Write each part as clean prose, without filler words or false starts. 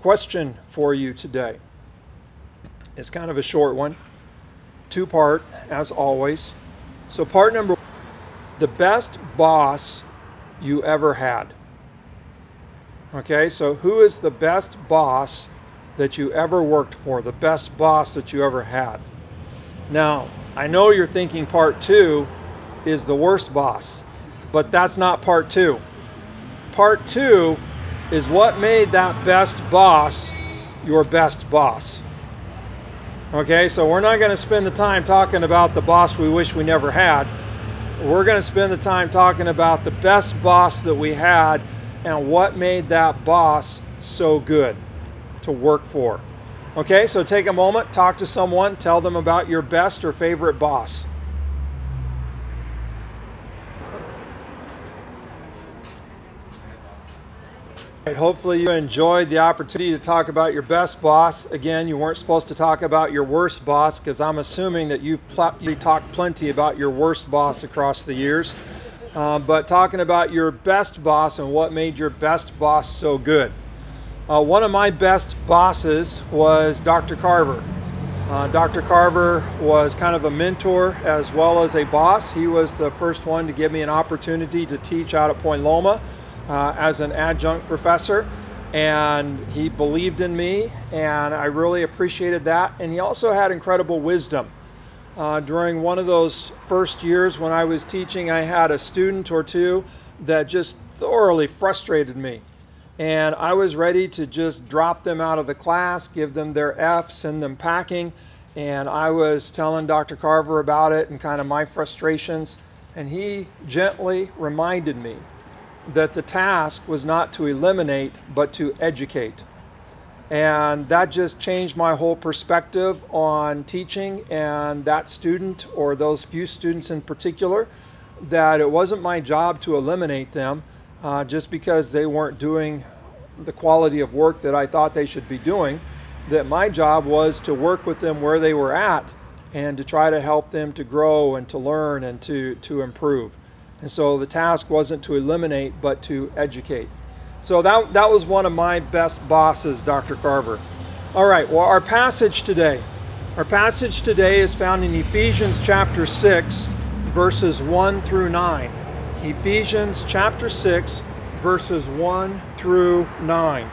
question for you today. It's kind of a short one, two-part, as always. So part number one, the best boss you ever had. Okay, so who is the best boss that you ever worked for, the best boss that you ever had? Now, I know you're thinking part two is the worst boss, but that's not part two. Part two is what made that best boss your best boss. Okay, so we're not going to spend the time talking about the boss we wish we never had. We're going to spend the time talking about the best boss that we had and what made that boss so good to work for. Okay, so take a moment, talk to someone, tell them about your best or favorite boss. Hopefully you enjoyed the opportunity to talk about your best boss. Again, you weren't supposed to talk about your worst boss because I'm assuming that you've talked plenty about your worst boss across the years. But talking about your best boss and what made your best boss so good. One of my best bosses was Dr. Carver. Dr. Carver was kind of a mentor as well as a boss. He was the first one to give me an opportunity to teach out at Point Loma as an adjunct professor, and he believed in me, and I really appreciated that. And he also had incredible wisdom. During one of those first years when I was teaching, I had a student or two that just thoroughly frustrated me. And I was ready to just drop them out of the class, give them their F, send them packing. And I was telling Dr. Carver about it and kind of my frustrations. And he gently reminded me that the task was not to eliminate, but to educate. And that just changed my whole perspective on teaching and that student, or those few students in particular, that it wasn't my job to eliminate them just because they weren't doing the quality of work that I thought they should be doing, that my job was to work with them where they were at and to try to help them to grow and to learn and to improve. And so the task wasn't to eliminate, but to educate. So that was one of my best bosses, Dr. Carver. All right, well, our passage today is found in Ephesians chapter 6, verses 1 through 9. Ephesians chapter 6, verses 1 through 9.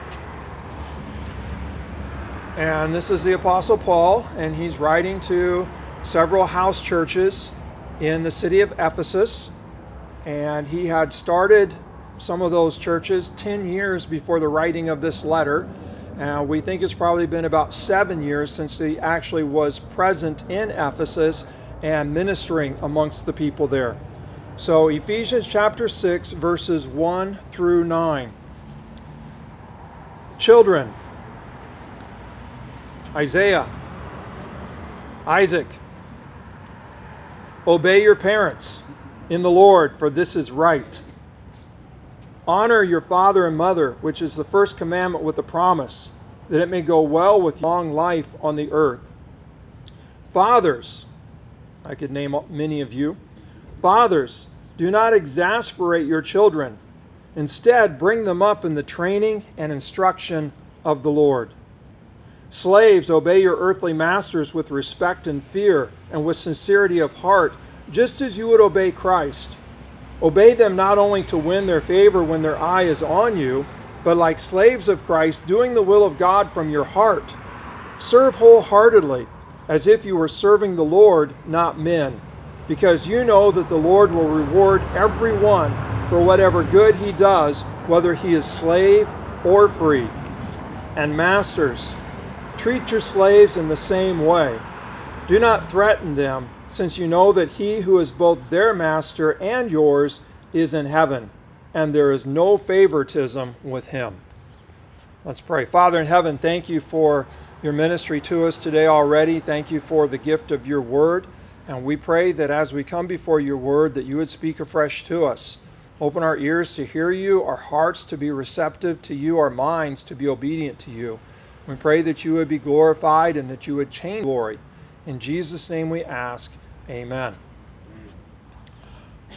And this is the Apostle Paul, and he's writing to several house churches in the city of Ephesus. And he had started some of those churches 10 years before the writing of this letter. We think it's probably been about 7 years since he actually was present in Ephesus and ministering amongst the people there. So Ephesians chapter 6, verses 1 through 9. Children, Isaiah, Isaac, obey your parents in the Lord, for this is right. Honor your father and mother, which is the first commandment with a promise, that it may go well with long life on the earth. Fathers, I could name many of you. Fathers, do not exasperate your children. Instead, bring them up in the training and instruction of the Lord. Slaves, obey your earthly masters with respect and fear and with sincerity of heart, just as you would obey Christ. Obey them not only to win their favor when their eye is on you, but like slaves of Christ, doing the will of God from your heart. Serve wholeheartedly, as if you were serving the Lord, not men, because you know that the Lord will reward everyone for whatever good he does, whether he is slave or free. And masters, treat your slaves in the same way. Do not threaten them, since you know that he who is both their master and yours is in heaven, and there is no favoritism with him. Let's pray. Father in heaven, thank you for your ministry to us today already. Thank you for the gift of your word. And we pray that as we come before your word, that you would speak afresh to us. Open our ears to hear you, our hearts to be receptive to you, our minds to be obedient to you. We pray that you would be glorified and that you would change glory. In Jesus' name we ask, amen.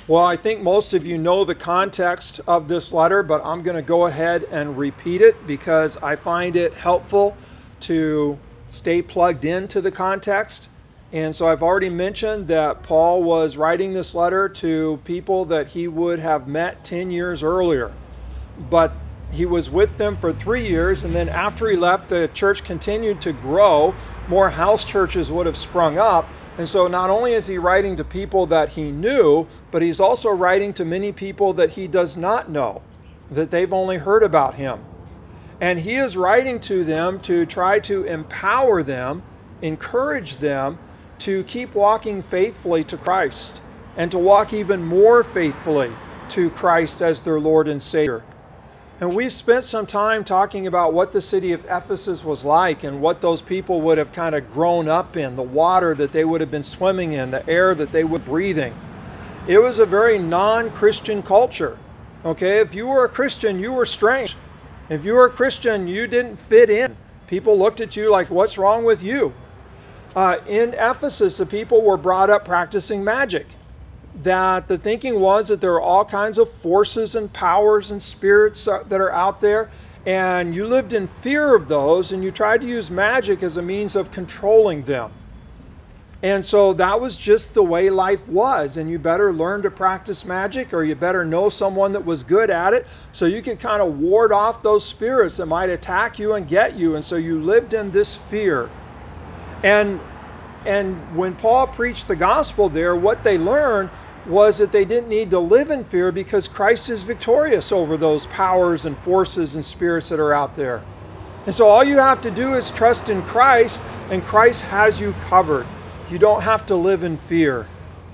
Well, I think most of you know the context of this letter, but I'm going to go ahead and repeat it because I find it helpful to stay plugged into the context. And so I've already mentioned that Paul was writing this letter to people that he would have met 10 years earlier. But he was with them for 3 years, and then after he left, the church continued to grow. More house churches would have sprung up. And so not only is he writing to people that he knew, but he's also writing to many people that he does not know, that they've only heard about him. And he is writing to them to try to empower them, encourage them to keep walking faithfully to Christ and to walk even more faithfully to Christ as their Lord and Savior. And we've spent some time talking about what the city of Ephesus was like and what those people would have kind of grown up in, the water that they would have been swimming in, the air that they were breathing. It was a very non-Christian culture. Okay, if you were a Christian, you were strange. If you were a Christian, you didn't fit in. People looked at you like, what's wrong with you? In Ephesus, the people were brought up practicing magic. That the thinking was that there are all kinds of forces and powers and spirits that are out there, and you lived in fear of those, and you tried to use magic as a means of controlling them. And so that was just the way life was, and you better learn to practice magic, or you better know someone that was good at it, so you could kind of ward off those spirits that might attack you and get you. And so you lived in this fear. And when Paul preached the gospel there, what they learned was that they didn't need to live in fear because Christ is victorious over those powers and forces and spirits that are out there. And so all you have to do is trust in Christ, and Christ has you covered. You don't have to live in fear.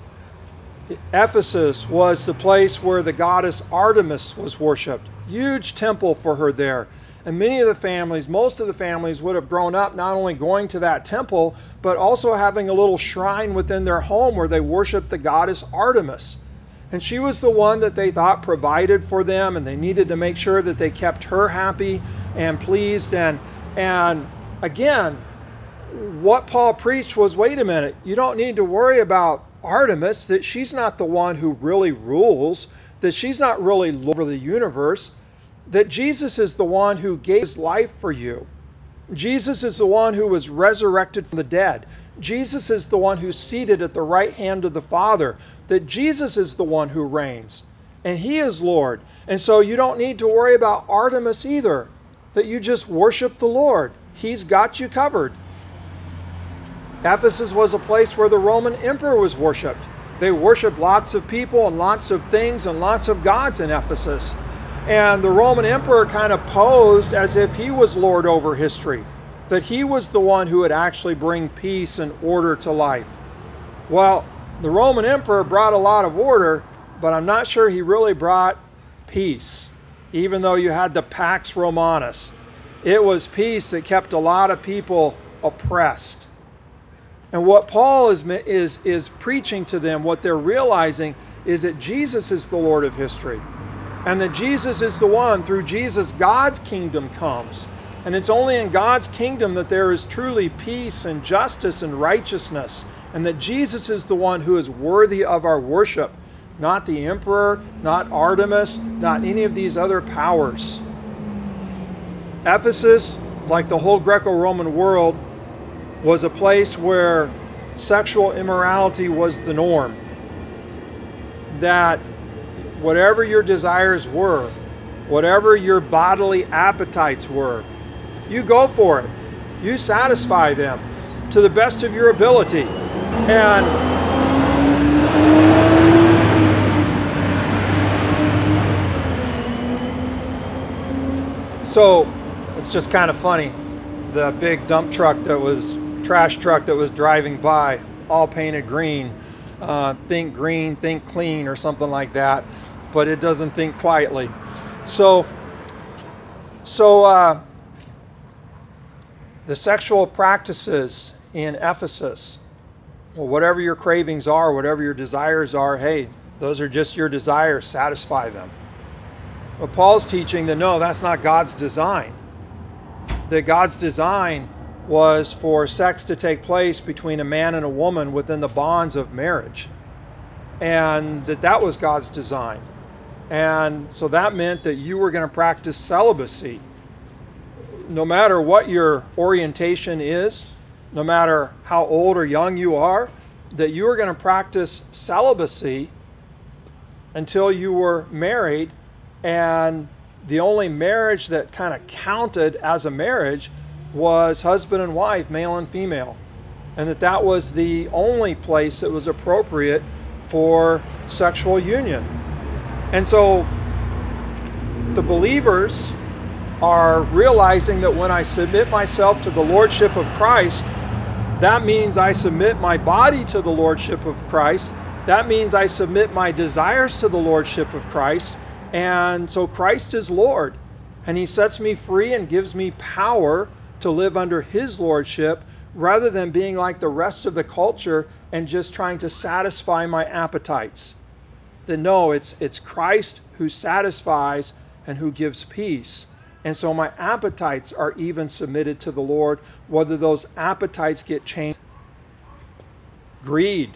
Ephesus was the place where the goddess Artemis was worshipped. Huge temple for her there. And many of the families, most of the families would have grown up not only going to that temple, but also having a little shrine within their home where they worshiped the goddess Artemis. And she was the one that they thought provided for them, and they needed to make sure that they kept her happy and pleased. And again, what Paul preached was, wait a minute, you don't need to worry about Artemis, that she's not the one who really rules, that she's not really Lord of the universe. That Jesus is the one who gave his life for you. Jesus is the one who was resurrected from the dead. Jesus is the one who's seated at the right hand of the Father. That Jesus is the one who reigns. And he is Lord. And so you don't need to worry about Artemis either. That you just worship the Lord. He's got you covered. Ephesus was a place where the Roman emperor was worshipped. They worshiped lots of people and lots of things and lots of gods in Ephesus. And the Roman emperor kind of posed as if he was Lord over history, that he was the one who would actually bring peace and order to life. Well, the Roman emperor brought a lot of order, but I'm not sure he really brought peace, even though you had the Pax Romanus. It was peace that kept a lot of people oppressed. And what Paul is preaching to them, what they're realizing, is that Jesus is the Lord of history. And that Jesus is the one, through Jesus, God's kingdom comes. And it's only in God's kingdom that there is truly peace and justice and righteousness. And that Jesus is the one who is worthy of our worship. Not the emperor, not Artemis, not any of these other powers. Ephesus, like the whole Greco-Roman world, was a place where sexual immorality was the norm. That whatever your desires were, whatever your bodily appetites were, you go for it. You satisfy them to the best of your ability. And so it's just kind of funny. The big trash truck that was driving by, all painted green. Think green, think clean, or something like that. But it doesn't think quietly. So the sexual practices in Ephesus, well, whatever your cravings are, whatever your desires are, hey, those are just your desires, satisfy them. But Paul's teaching that no, that's not God's design. That God's design was for sex to take place between a man and a woman within the bonds of marriage. and that was God's design. And so that meant that you were going to practice celibacy. No matter what your orientation is, no matter how old or young you are, that you were going to practice celibacy until you were married. And the only marriage that kind of counted as a marriage was husband and wife, male and female. And that was the only place that was appropriate for sexual union. And so the believers are realizing that when I submit myself to the lordship of Christ, that means I submit my body to the lordship of Christ. That means I submit my desires to the lordship of Christ. And so Christ is Lord. And He sets me free and gives me power to live under His lordship, rather than being like the rest of the culture and just trying to satisfy my appetites. That no, it's Christ who satisfies and who gives peace. And so my appetites are even submitted to the Lord, whether those appetites get changed. Greed.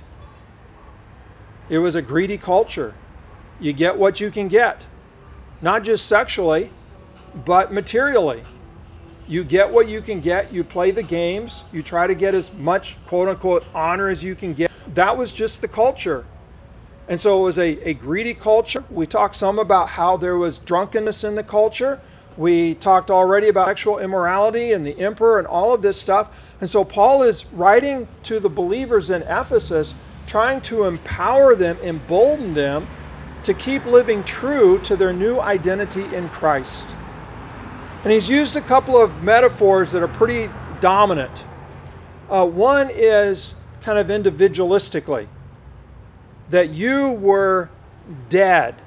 It was a greedy culture. You get what you can get. Not just sexually, but materially. You get what you can get. You play the games. You try to get as much, quote unquote, honor as you can get. That was just the culture. And so it was a greedy culture. We talked some about how there was drunkenness in the culture. We talked already about sexual immorality and the emperor and all of this stuff. And so Paul is writing to the believers in Ephesus, trying to empower them, embolden them to keep living true to their new identity in Christ. And he's used a couple of metaphors that are pretty dominant. One is kind of individualistically, that you were dead,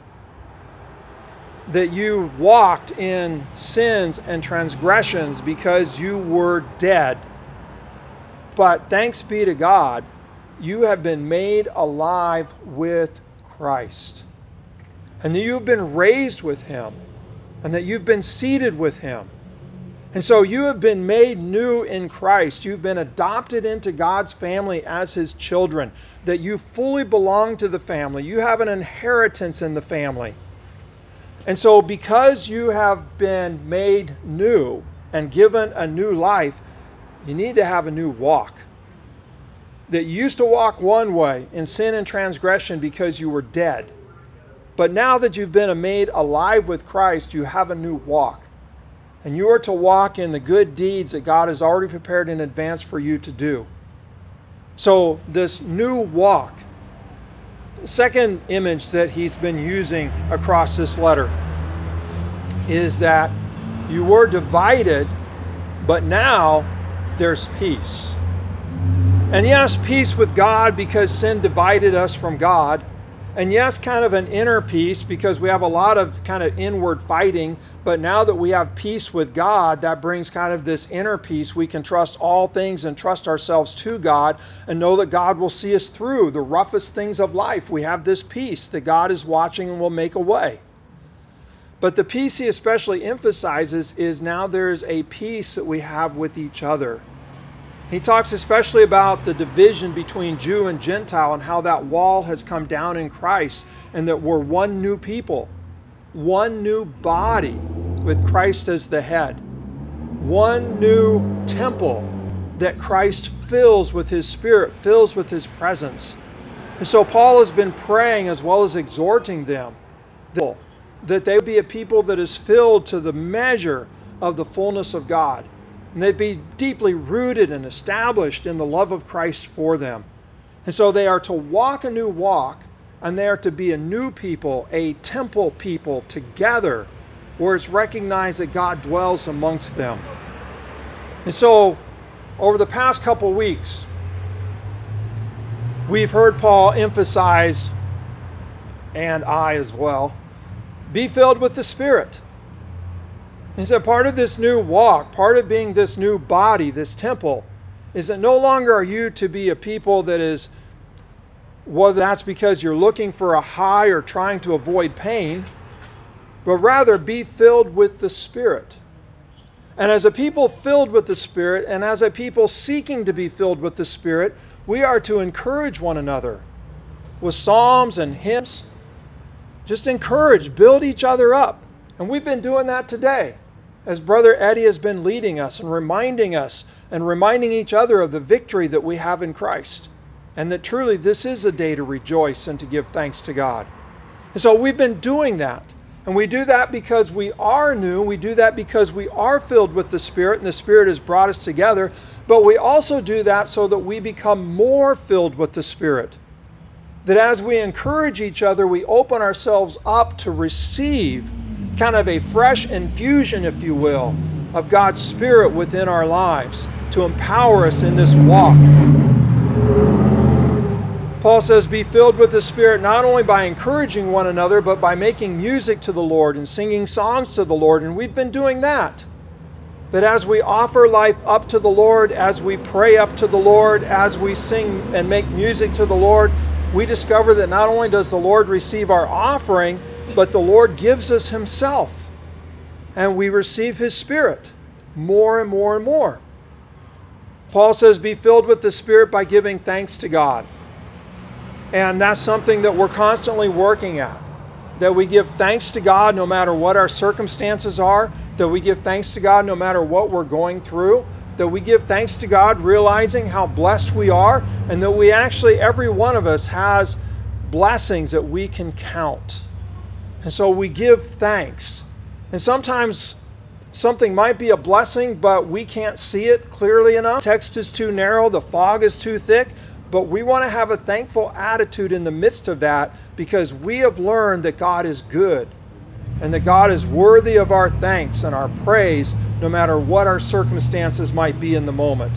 that you walked in sins and transgressions because you were dead. But thanks be to God, you have been made alive with Christ. And that you've been raised with Him. And that you've been seated with Him. And so you have been made new in Christ. You've been adopted into God's family as His children. That you fully belong to the family. You have an inheritance in the family. And so because you have been made new and given a new life, you need to have a new walk. That you used to walk one way in sin and transgression because you were dead. But now that you've been made alive with Christ, you have a new walk. And you are to walk in the good deeds that God has already prepared in advance for you to do. So this new walk. The second image that he's been using across this letter is that you were divided, but now there's peace. And yes, peace with God because sin divided us from God. And yes, kind of an inner peace because we have a lot of kind of inward fighting. But now that we have peace with God, that brings kind of this inner peace. We can trust all things and trust ourselves to God and know that God will see us through the roughest things of life. We have this peace that God is watching and will make a way. But the peace he especially emphasizes is now there's a peace that we have with each other. He talks especially about the division between Jew and Gentile and how that wall has come down in Christ and that we're one new people, one new body with Christ as the head, one new temple that Christ fills with His Spirit, fills with His presence. And so Paul has been praying as well as exhorting them that they would be a people that is filled to the measure of the fullness of God. And they'd be deeply rooted and established in the love of Christ for them. And so they are to walk a new walk, and they are to be a new people, a temple people together, where it's recognized that God dwells amongst them. And so, over the past couple weeks, we've heard Paul emphasize, and I as well, be filled with the Spirit. He said part of this new walk, part of being this new body, this temple, is that no longer are you to be a people that is, whether that's because you're looking for a high or trying to avoid pain, but rather be filled with the Spirit. And as a people filled with the Spirit, and as a people seeking to be filled with the Spirit, we are to encourage one another. with psalms and hymns. Just encourage, build each other up. And we've been doing that today as Brother Eddie has been leading us and reminding each other of the victory that we have in Christ. And that truly this is a day to rejoice and to give thanks to God. And so we've been doing that. And we do that because we are new. We do that because we are filled with the Spirit, and the Spirit has brought us together. But we also do that so that we become more filled with the Spirit. That as we encourage each other, we open ourselves up to receive kind of a fresh infusion, if you will, of God's Spirit within our lives to empower us in this walk. Paul says, be filled with the Spirit not only by encouraging one another, but by making music to the Lord and singing songs to the Lord. And we've been doing that. That as we offer life up to the Lord, as we pray up to the Lord, as we sing and make music to the Lord, we discover that not only does the Lord receive our offering, but the Lord gives us Himself. And we receive His Spirit more and more and more. Paul says, be filled with the Spirit by giving thanks to God. And that's something that we're constantly working at. That we give thanks to God no matter what our circumstances are. That we give thanks to God no matter what we're going through. That we give thanks to God realizing how blessed we are. And that we actually, every one of us has blessings that we can count. And so we give thanks. And sometimes something might be a blessing, but we can't see it clearly enough. The text is too narrow. The fog is too thick. But we want to have a thankful attitude in the midst of that because we have learned that God is good and that God is worthy of our thanks and our praise no matter what our circumstances might be in the moment.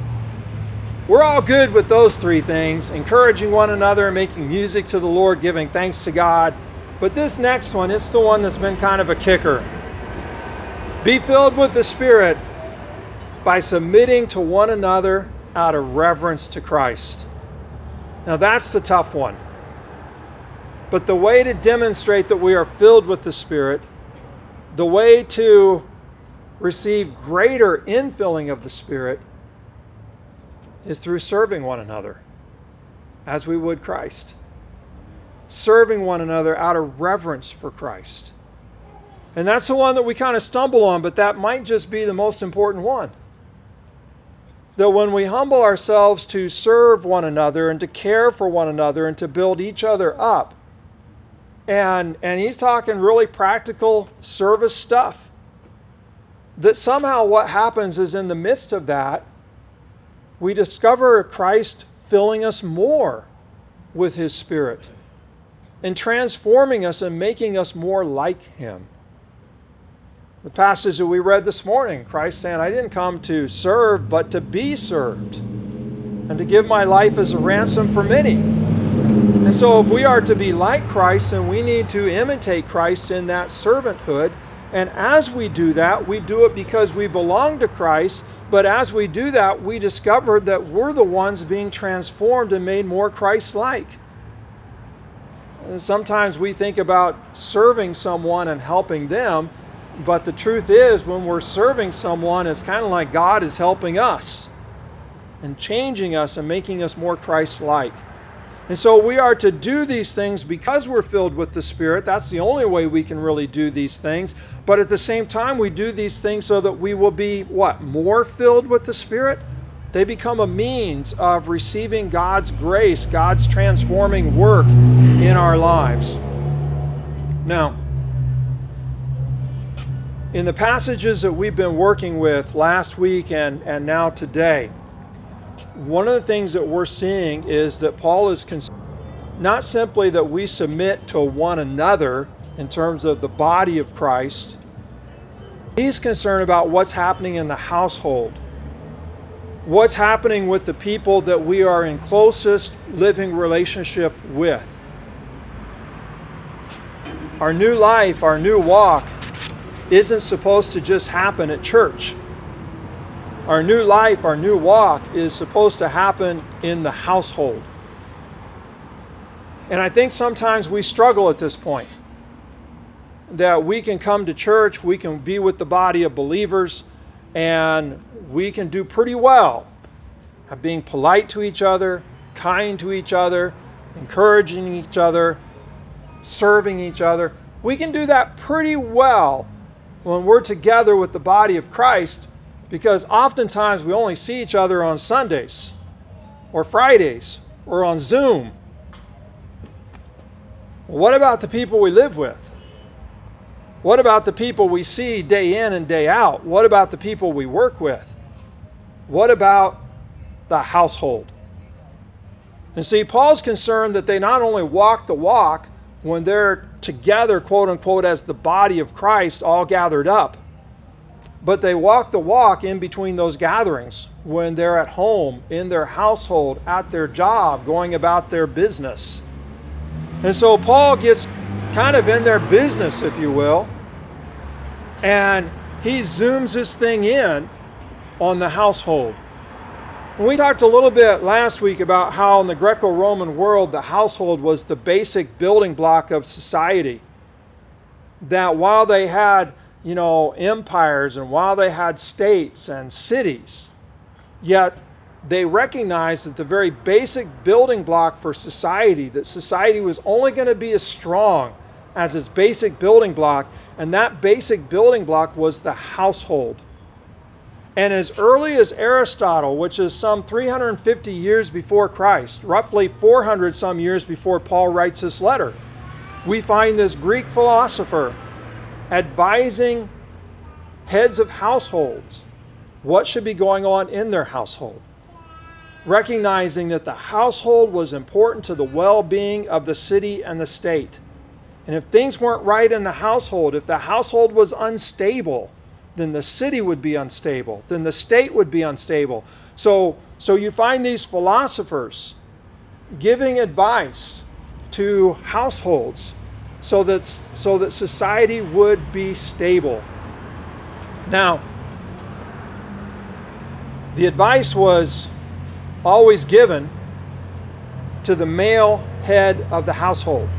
We're all good with those three things, encouraging one another, making music to the Lord, giving thanks to God. But this next one, it's the one that's been kind of a kicker. Be filled with the Spirit by submitting to one another out of reverence to Christ. Now that's the tough one. But the way to demonstrate that we are filled with the Spirit, the way to receive greater infilling of the Spirit is through serving one another as we would Christ. Serving one another out of reverence for Christ. And that's the one that we kind of stumble on, but that might just be the most important one. That when we humble ourselves to serve one another and to care for one another and to build each other up, and he's talking really practical service stuff, that somehow what happens is in the midst of that, we discover Christ filling us more with His Spirit and transforming us and making us more like Him. The passage that we read this morning, Christ saying, I didn't come to serve, but to be served, and to give my life as a ransom for many. And so if we are to be like Christ, then we need to imitate Christ in that servanthood. And as we do that, we do it because we belong to Christ. But as we do that, we discover that we're the ones being transformed and made more Christ-like. And sometimes we think about serving someone and helping them, but the truth is, when we're serving someone, it's kind of like God is helping us and changing us and making us more Christ-like. And so we are to do these things because we're filled with the Spirit. That's the only way we can really do these things. But at the same time, we do these things so that we will be, what, more filled with the Spirit? They become a means of receiving God's grace, God's transforming work in our lives. Now, in the passages that we've been working with last week and now today, one of the things that we're seeing is that Paul is concerned not simply that we submit to one another in terms of the body of Christ. He's concerned about what's happening in the household, what's happening with the people that we are in closest living relationship with. Our new life, our new walk, isn't supposed to just happen at church. Our new life, our new walk is supposed to happen in the household. And I think sometimes we struggle at this point. That we can come to church, we can be with the body of believers, and we can do pretty well at being polite to each other, kind to each other, encouraging each other, serving each other. We can do that pretty well when we're together with the body of Christ, because oftentimes we only see each other on Sundays or Fridays or on Zoom. Well, what about the people we live with? What about the people we see day in and day out? What about the people we work with? What about the household? And see, Paul's concerned that they not only walk the walk when they're together, quote unquote, as the body of Christ, all gathered up, but they walk the walk in between those gatherings when they're at home, in their household, at their job, going about their business. And so Paul gets kind of in their business, if you will, and he zooms this thing in on the household. And we talked a little bit last week about how in the Greco-Roman world, the household was the basic building block of society. That while they had, empires, and while they had states and cities, yet they recognized that the very basic building block for society, that society was only going to be as strong as its basic building block, and that basic building block was the household. And as early as Aristotle, which is some 350 years before Christ, roughly 400 some years before Paul writes this letter, we find this Greek philosopher advising heads of households what should be going on in their household, recognizing that the household was important to the well-being of the city and the state. And if things weren't right in the household, if the household was unstable, then the city would be unstable, then the state would be unstable. So you find these philosophers giving advice to households so that society would be stable. Now, the advice was always given to the male head of the household.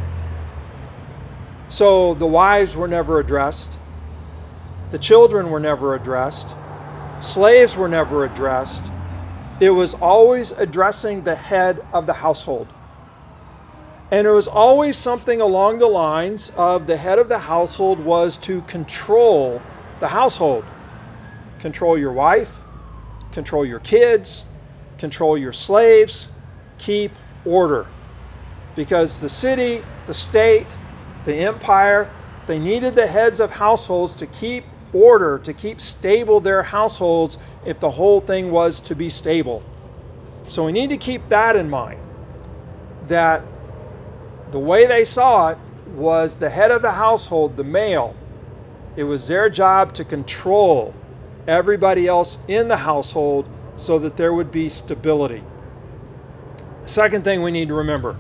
So the wives were never addressed. The children were never addressed. Slaves were never addressed. It was always addressing the head of the household. And it was always something along the lines of the head of the household was to control the household. Control your wife, control your kids, control your slaves, keep order. Because the city, the state, the empire, they needed the heads of households to keep order, to keep stable their households if the whole thing was to be stable. So we need to keep that in mind, that the way they saw it was the head of the household, the male, it was their job to control everybody else in the household so that there would be stability. Second thing we need to remember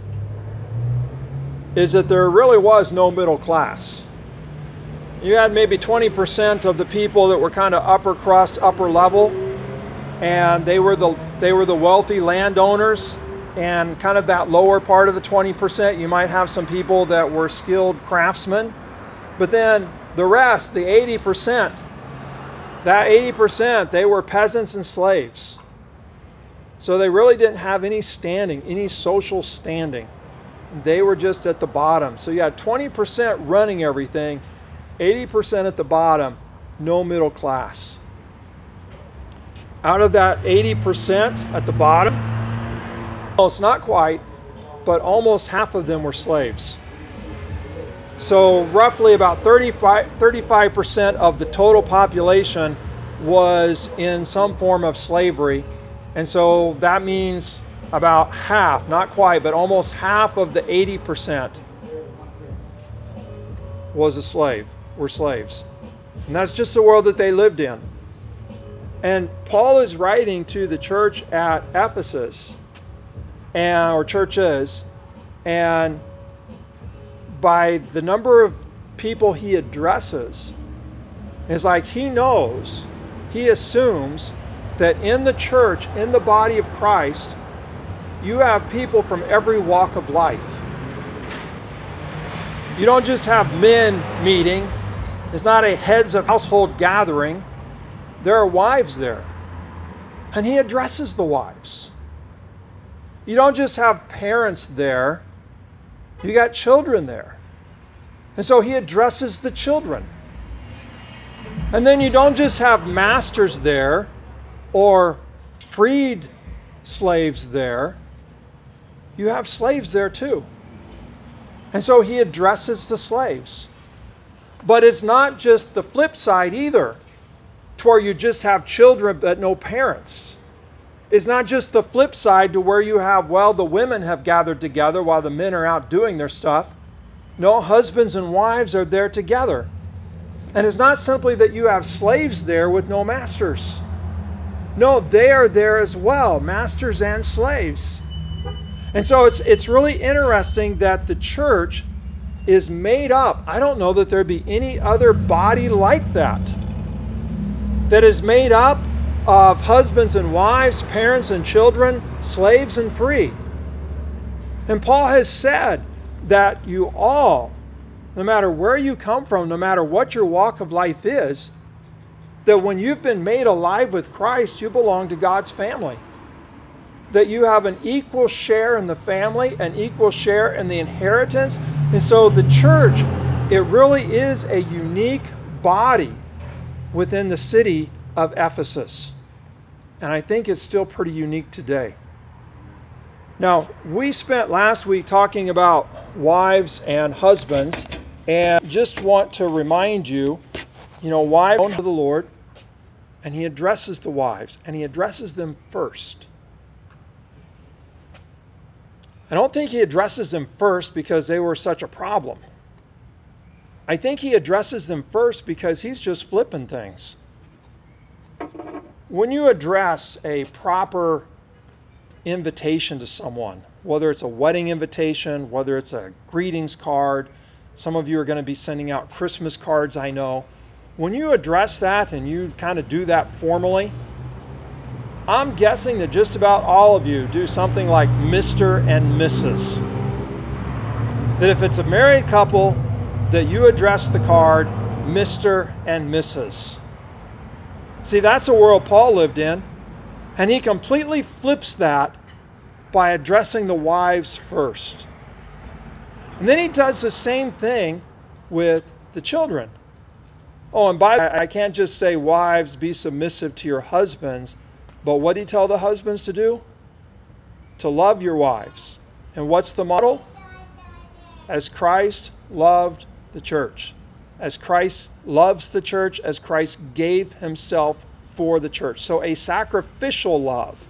is that there really was no middle class. You had maybe 20% of the people that were kind of upper crust, upper level, and they were the wealthy landowners, and kind of that lower part of the 20%, you might have some people that were skilled craftsmen, but then the rest, the 80%, that 80%, they were peasants and slaves. So they really didn't have any standing, any social standing. They were just at the bottom. So you had 20% running everything, 80% at the bottom, no middle class. Out of that 80% at the bottom, almost not quite, but almost half of them were slaves. So roughly about 35% of the total population was in some form of slavery. And so that means about half, not quite, but almost half of the 80% was a slave, were slaves. And that's just the world that they lived in. And Paul is writing to the church at Ephesus, or churches, and by the number of people he addresses, it's like he knows, he assumes that in the church, in the body of Christ, you have people from every walk of life. You don't just have men meeting. It's not a heads of household gathering. There are wives there. And he addresses the wives. You don't just have parents there, you got children there. And so he addresses the children. And then you don't just have masters there or freed slaves there, you have slaves there too. And so he addresses the slaves. But it's not just the flip side either, to where you just have children but no parents. It's not just the flip side to where you have, well, the women have gathered together while the men are out doing their stuff. No, husbands and wives are there together. And it's not simply that you have slaves there with no masters. No, they are there as well, masters and slaves. And so it's really interesting that the church is made up. I don't know that there'd be any other body like that is made up of husbands and wives, parents and children, slaves and free. And Paul has said that you all, no matter where you come from, no matter what your walk of life is, that when you've been made alive with Christ, you belong to God's family. That you have an equal share in the family, an equal share in the inheritance. And so the church, it really is a unique body within the city of Ephesus. And I think it's still pretty unique today. Now, we spent last week talking about wives and husbands, and just want to remind you, wives belong to the Lord, and he addresses the wives, and he addresses them first. I don't think he addresses them first because they were such a problem. I think he addresses them first because he's just flipping things. When you address a proper invitation to someone, whether it's a wedding invitation, whether it's a greetings card, some of you are going to be sending out Christmas cards, I know. When you address that and you kind of do that formally, I'm guessing that just about all of you do something like Mr. and Mrs. That if it's a married couple, that you address the card Mr. and Mrs. See, that's the world Paul lived in, and he completely flips that by addressing the wives first. And then he does the same thing with the children. Oh, and by the way, I can't just say, wives, be submissive to your husbands. But what did he tell the husbands to do? To love your wives. And what's the model? As Christ loved the church. As Christ loves the church, as Christ gave himself for the church. So a sacrificial love.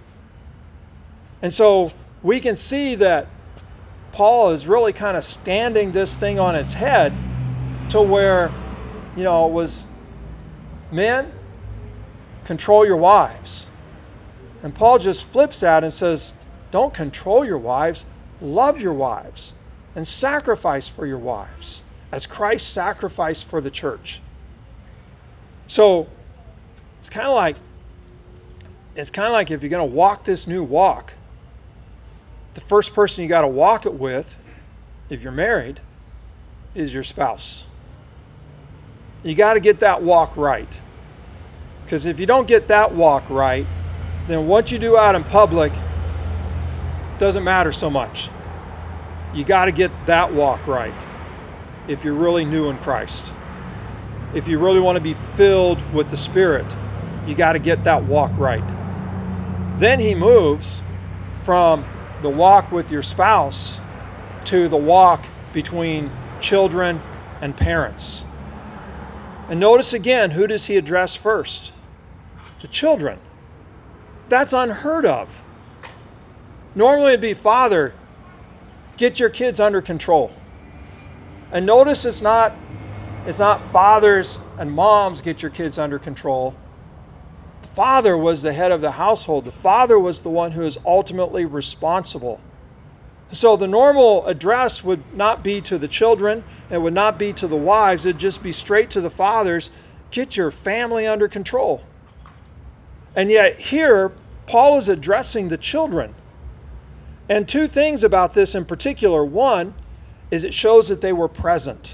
And so we can see that Paul is really kind of standing this thing on its head to where, it was men, control your wives. And Paul just flips that and says, don't control your wives, love your wives, and sacrifice for your wives, as Christ sacrificed for the church. So it's kind of like if you're going to walk this new walk, the first person you got to walk it with, if you're married, is your spouse. You got to get that walk right. Because if you don't get that walk right, then what you do out in public doesn't matter so much. You got to get that walk right if you're really new in Christ. If you really want to be filled with the Spirit, you got to get that walk right. Then he moves from the walk with your spouse to the walk between children and parents. And notice again, who does he address first? The children. That's unheard of. Normally it'd be, father, get your kids under control. And notice it's not fathers and moms get your kids under control. The father was the head of the household. The father was the one who is ultimately responsible. So the normal address would not be to the children. It would not be to the wives. It'd just be straight to the fathers. Get your family under control. And yet here, Paul is addressing the children. And two things about this in particular. One is it shows that they were present.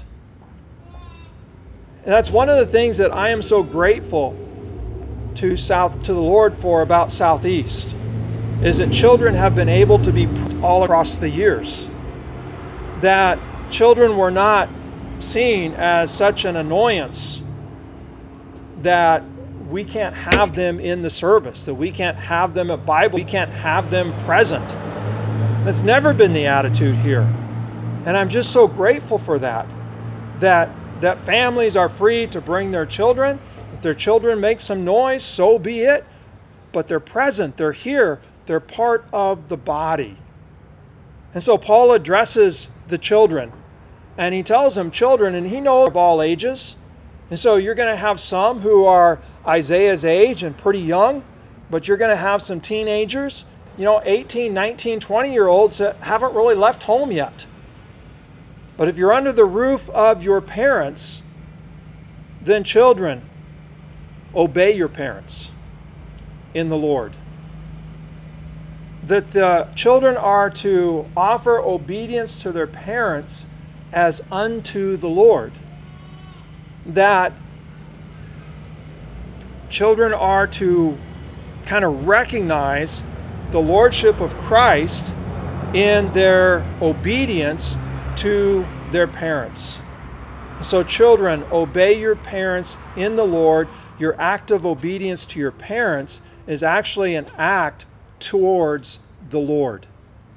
And that's one of the things that I am so grateful to the Lord for about Southeast. is that children have been able to be all across the years. That children were not seen as such an annoyance that we can't have them in the service, that we can't have them at Bible, we can't have them present. That's never been the attitude here. And I'm just so grateful for that. That families are free to bring their children. If their children make some noise, so be it. But they're present, they're here, they're part of the body. And so Paul addresses the children. And he tells them, children, and he knows of all ages. And so you're going to have some who are Isaiah's age and pretty young, but you're going to have some teenagers, 18, 19, 20-year-olds that haven't really left home yet. But if you're under the roof of your parents, then children, obey your parents in the Lord. That the children are to offer obedience to their parents as unto the Lord. That children are to kind of recognize the lordship of Christ in their obedience to their parents. So children, obey your parents in the Lord. Your act of obedience to your parents is actually an act towards the Lord.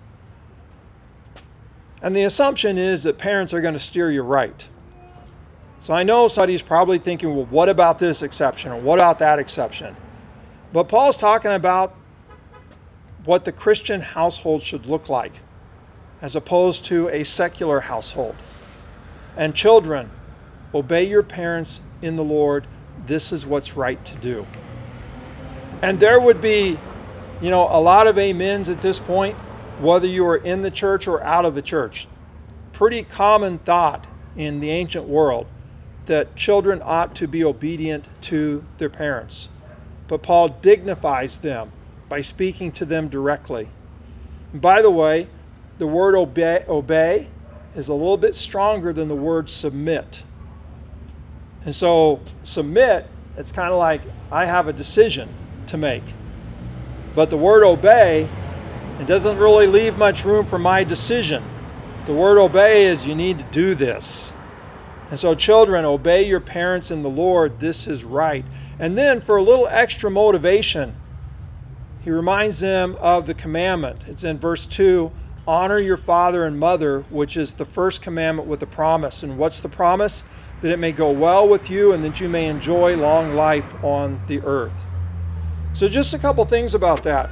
And the assumption is that parents are going to steer you right. So I know somebody's probably thinking, well, what about this exception? Or what about that exception? But Paul's talking about what the Christian household should look like, as opposed to a secular household. And children, obey your parents in the Lord. This is what's right to do. And there would be, a lot of amens at this point, whether you are in the church or out of the church. Pretty common thought in the ancient world that children ought to be obedient to their parents. But Paul dignifies them by speaking to them directly. And by the way, the word obey is a little bit stronger than the word submit. And so submit, it's kind of like I have a decision to make. But the word obey, it doesn't really leave much room for my decision. The word obey is you need to do this. And so children, obey your parents in the Lord. This is right. And then for a little extra motivation, he reminds them of the commandment. It's in verse 2, honor your father and mother, which is the first commandment with a promise. And what's the promise? That it may go well with you and that you may enjoy long life on the earth. So just a couple things about that.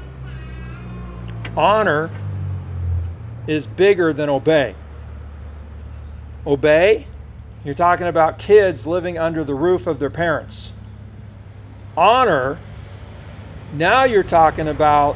Honor is bigger than obey. Obey, you're talking about kids living under the roof of their parents. Honor, now you're talking about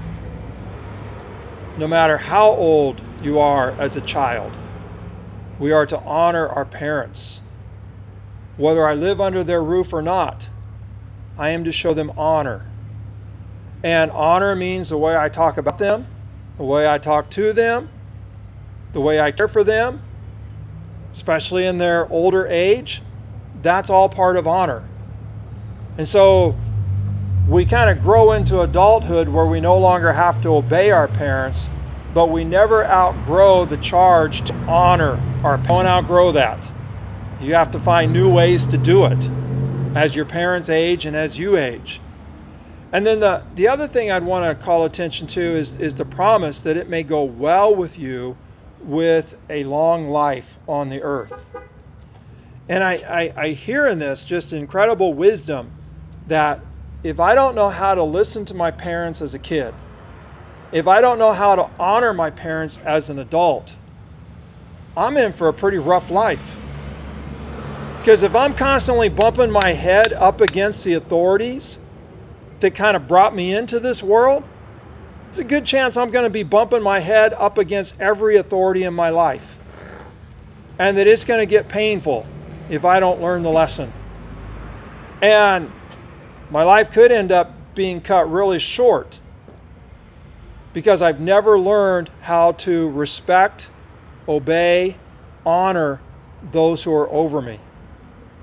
no matter how old you are as a child, we are to honor our parents. Whether I live under their roof or not, I am to show them honor. And honor means the way I talk about them, the way I talk to them, the way I care for them, especially in their older age. That's all part of honor. And so we kind of grow into adulthood where we no longer have to obey our parents, but we never outgrow the charge to honor our parents. Don't outgrow that. You have to find new ways to do it as your parents age and as you age. And then the other thing I'd want to call attention to is the promise that it may go well with you with a long life on the earth. And I hear in this just incredible wisdom that if I don't know how to listen to my parents as a kid, if I don't know how to honor my parents as an adult, I'm in for a pretty rough life. Because if I'm constantly bumping my head up against the authorities that kind of brought me into this world, it's a good chance I'm going to be bumping my head up against every authority in my life. And that it's going to get painful if I don't learn the lesson. And my life could end up being cut really short because I've never learned how to respect, obey, honor those who are over me.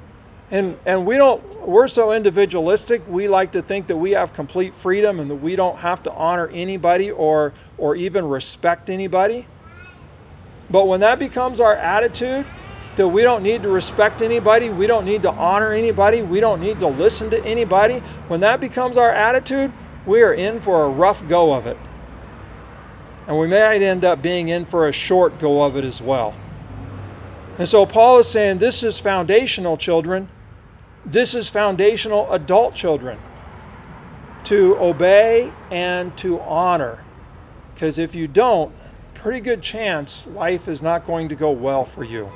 And we're so individualistic, we like to think that we have complete freedom and that we don't have to honor anybody or even respect anybody. But when that becomes our attitude, that we don't need to respect anybody, we don't need to honor anybody, we don't need to listen to anybody, when that becomes our attitude, we are in for a rough go of it. And we might end up being in for a short go of it as well. And so Paul is saying this is foundational, children. This is foundational, adult children, to obey and to honor. Because if you don't, pretty good chance life is not going to go well for you.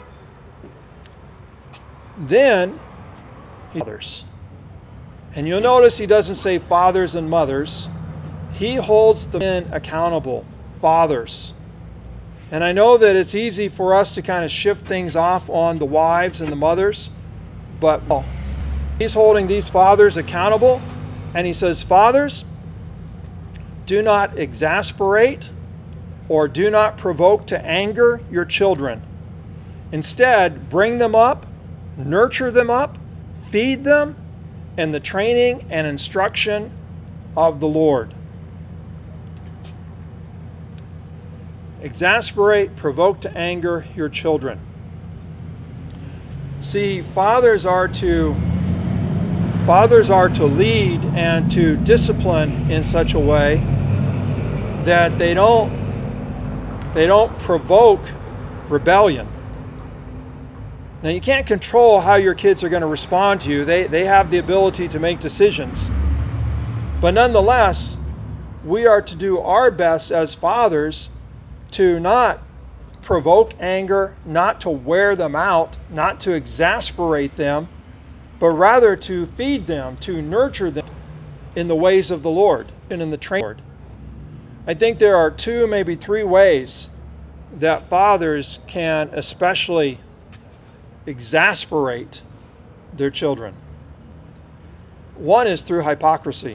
Then, others. And you'll notice he doesn't say fathers and mothers. He holds the men accountable, fathers. And I know that it's easy for us to kind of shift things off on the wives and the mothers, but he's holding these fathers accountable, and he says, fathers, do not exasperate or do not provoke to anger your children. Instead, bring them up, nurture them up, feed them in the training and instruction of the Lord. Exasperate, provoke to anger your children. See, fathers are to lead and to discipline in such a way that they don't provoke rebellion. Now, you can't control how your kids are going to respond to you. They have the ability to make decisions. But nonetheless, we are to do our best as fathers to not provoke anger, not to wear them out, not to exasperate them, but rather to feed them, to nurture them in the ways of the Lord and in the training. I think there are 2, maybe 3 ways that fathers can especially exasperate their children. One is through hypocrisy.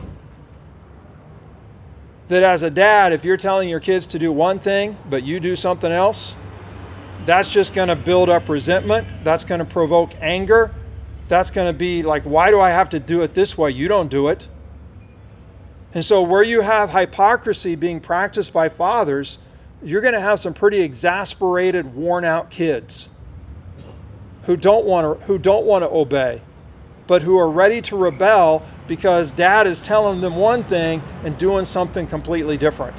That as a dad, if you're telling your kids to do one thing, but you do something else, that's just going to build up resentment. That's going to provoke anger. That's going to be like, why do I have to do it this way? You don't do it. And so where you have hypocrisy being practiced by fathers, you're going to have some pretty exasperated, worn out kids who don't want to obey, but who are ready to rebel because dad is telling them one thing and doing something completely different.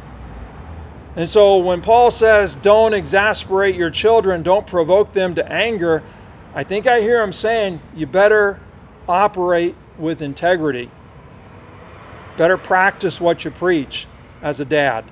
And so when Paul says, don't exasperate your children, don't provoke them to anger, I think I hear him saying, you better operate with integrity. Better practice what you preach as a dad.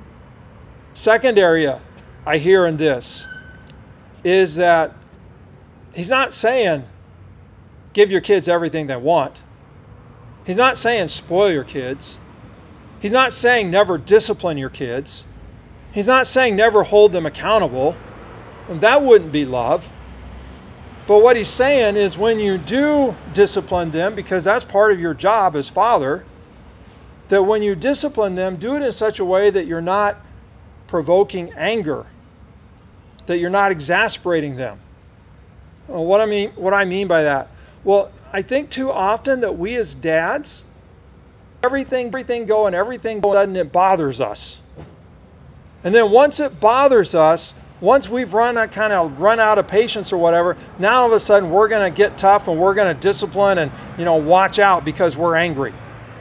Second area I hear in this is that he's not saying give your kids everything they want. He's not saying spoil your kids. He's not saying never discipline your kids. He's not saying never hold them accountable. And that wouldn't be love. But what he's saying is when you do discipline them, because that's part of your job as father, that when you discipline them, do it in such a way that you're not provoking anger, that you're not exasperating them. What I mean by that? Well, I think too often that we as dads, everything going, sudden it bothers us. And then once it bothers us, once we've run out of patience or whatever, now all of a sudden we're going to get tough and we're going to discipline and watch out because we're angry.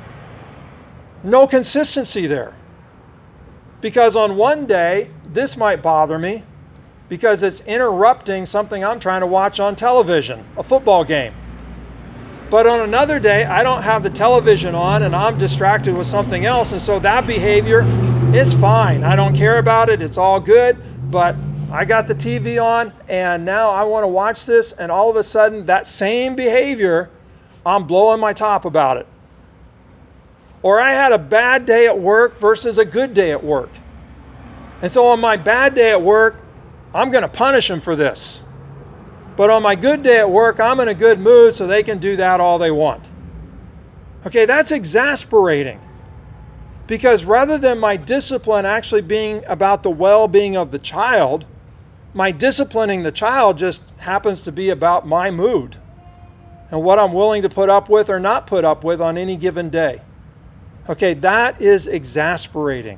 No consistency there. Because on one day, this might bother me because it's interrupting something I'm trying to watch on television, a football game. But on another day, I don't have the television on and I'm distracted with something else. And so that behavior, it's fine. I don't care about it. It's all good. But I got the TV on and now I want to watch this. And all of a sudden, that same behavior, I'm blowing my top about it. Or I had a bad day at work versus a good day at work. And so on my bad day at work, I'm going to punish them for this. But on my good day at work, I'm in a good mood so they can do that all they want. Okay, that's exasperating. Because rather than my discipline actually being about the well-being of the child, my disciplining the child just happens to be about my mood. and what I'm willing to put up with or not put up with on any given day. Okay, that is exasperating.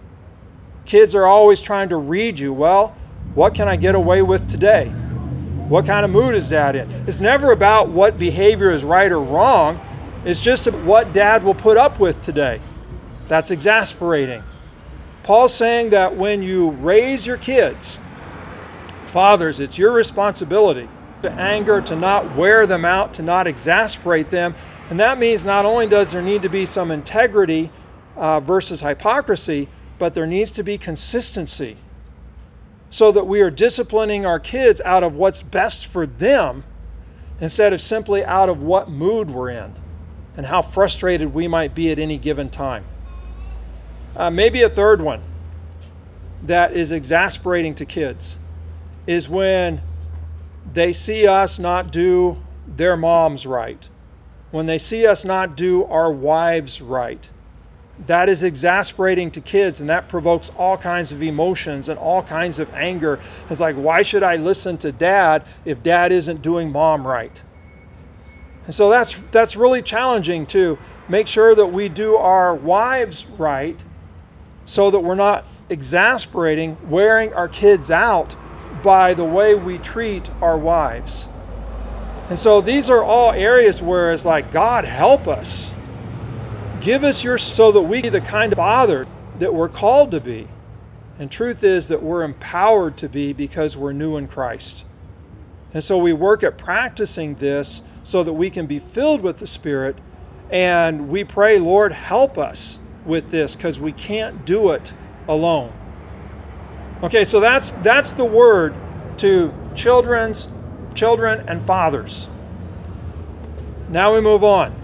Kids are always trying to read you, well, what can I get away with today? What kind of mood is Dad in? It's never about what behavior is right or wrong. It's just what Dad will put up with today. That's exasperating. Paul's saying that when you raise your kids, fathers, it's your responsibility to anger, to not wear them out, to not exasperate them. And that means not only does there need to be some integrity versus hypocrisy, but there needs to be consistency so that we are disciplining our kids out of what's best for them instead of simply out of what mood we're in and how frustrated we might be at any given time. Maybe a third one that is exasperating to kids is when they see us not do their moms right, when they see us not do our wives right. That is exasperating to kids, and that provokes all kinds of emotions and all kinds of anger. It's like, why should I listen to Dad if Dad isn't doing Mom right? And so that's really challenging to make sure that we do our wives right so that we're not exasperating, wearing our kids out by the way we treat our wives. And so these are all areas where it's like, God, help us. Give us so that we be the kind of father that we're called to be. And truth is that we're empowered to be because we're new in Christ. And so we work at practicing this so that we can be filled with the Spirit. And we pray, Lord, help us with this because we can't do it alone. Okay, so that's the word to children and fathers. Now we move on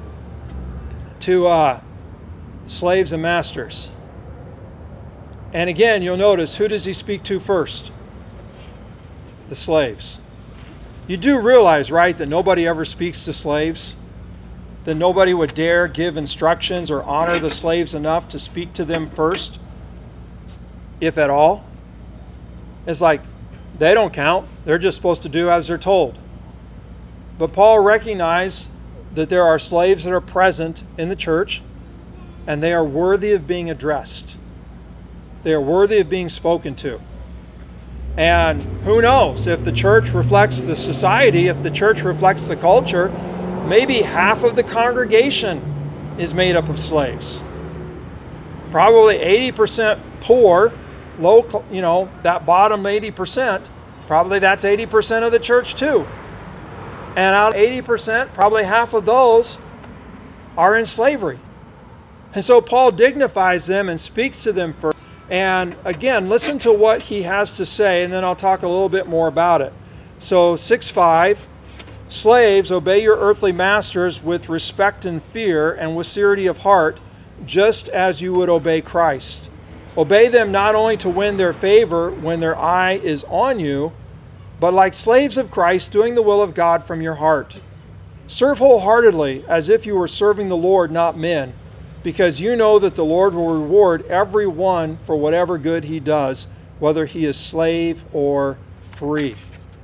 to slaves and masters. And again, you'll notice, who does he speak to first? The slaves. You do realize, right, that nobody ever speaks to slaves? That nobody would dare give instructions or honor the slaves enough to speak to them first, if at all? It's like, they don't count. They're just supposed to do as they're told. But Paul recognized that there are slaves that are present in the church, and they are worthy of being addressed. They are worthy of being spoken to. And who knows, if the church reflects the society, if the church reflects the culture, maybe half of the congregation is made up of slaves. Probably 80% poor, low, that bottom 80%, probably that's 80% of the church too. And out of 80%, probably half of those are in slavery. And so Paul dignifies them and speaks to them first. And again, listen to what he has to say, and then I'll talk a little bit more about it. So 6:5, slaves, obey your earthly masters with respect and fear and with sincerity of heart, just as you would obey Christ. Obey them not only to win their favor when their eye is on you, but like slaves of Christ, doing the will of God from your heart. Serve wholeheartedly as if you were serving the Lord, not men, because you know that the Lord will reward everyone for whatever good he does, whether he is slave or free.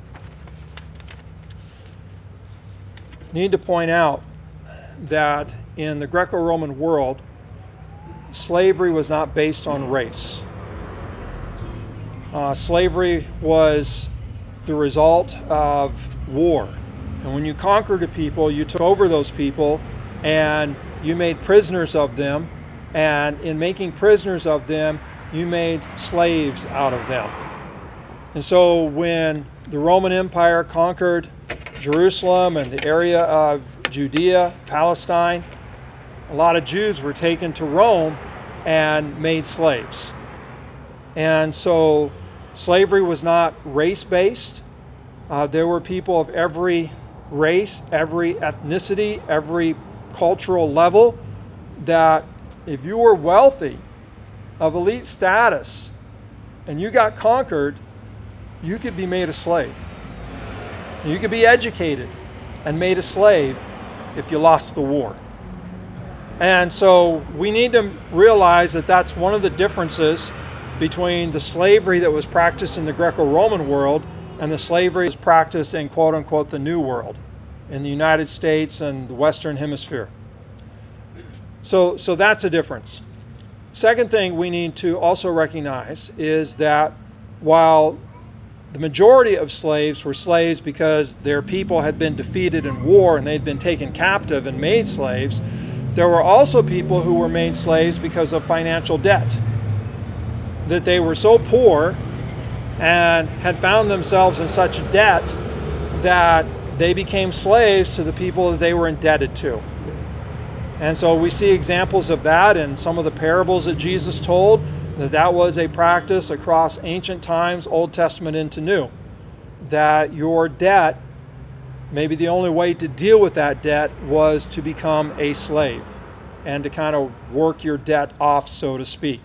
Need to point out that in the Greco-Roman world, slavery was not based on race. Slavery was the result of war. And when you conquered a people, you took over those people and you made prisoners of them. And in making prisoners of them, you made slaves out of them. And so when the Roman Empire conquered Jerusalem and the area of Judea, Palestine, a lot of Jews were taken to Rome and made slaves. And so slavery was not race-based. There were people of every race, every ethnicity, every cultural level that if you were wealthy, of elite status, and you got conquered, you could be made a slave. You could be educated and made a slave if you lost the war. And so we need to realize that that's one of the differences between the slavery that was practiced in the Greco-Roman world and the slavery that was practiced in quote-unquote the New World. in the United States and the Western Hemisphere. So that's a difference. Second thing we need to also recognize is that while the majority of slaves were slaves because their people had been defeated in war and they'd been taken captive and made slaves, there were also people who were made slaves because of financial debt. That they were so poor and had found themselves in such debt that they became slaves to the people that they were indebted to. And so we see examples of that in some of the parables that Jesus told, that was a practice across ancient times, Old Testament into New. That your debt, maybe the only way to deal with that debt was to become a slave and to kind of work your debt off, so to speak.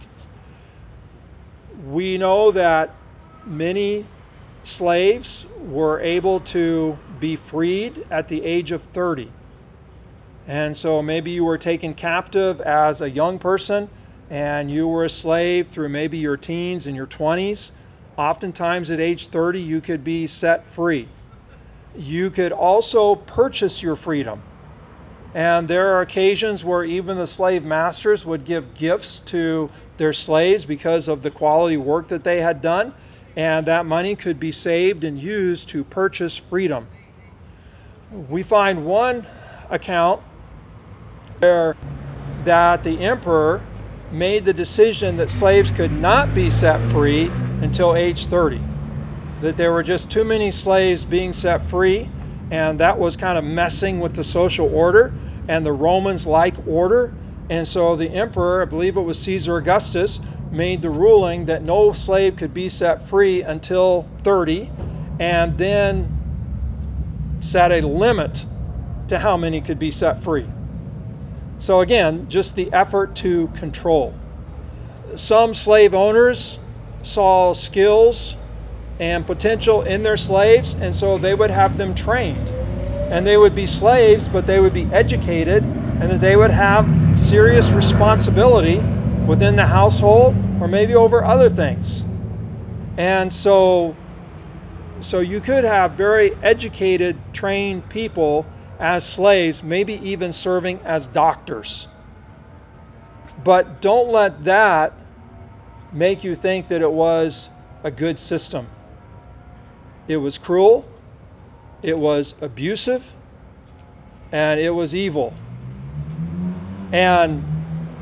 We know that many slaves were able to be freed at the age of 30. And so maybe you were taken captive as a young person and you were a slave through maybe your teens and your 20s. Oftentimes at age 30 you could be set free. You could also purchase your freedom. And there are occasions where even the slave masters would give gifts to their slaves because of the quality work that they had done, and that money could be saved and used to purchase freedom. We find one account where that the emperor made the decision that slaves could not be set free until age 30. That there were just too many slaves being set free, and that was kind of messing with the social order, and the Romans like order. And so the emperor, I believe it was Caesar Augustus, made the ruling that no slave could be set free until 30, and then set a limit to how many could be set free. So again, just the effort to control. Some slave owners saw skills and potential in their slaves, and so they would have them trained. And they would be slaves, but they would be educated, and that they would have serious responsibility within the household or maybe over other things. And so you could have very educated, trained people as slaves, maybe even serving as doctors. But don't let that make you think that it was a good system. It was cruel, it was abusive, and it was evil. And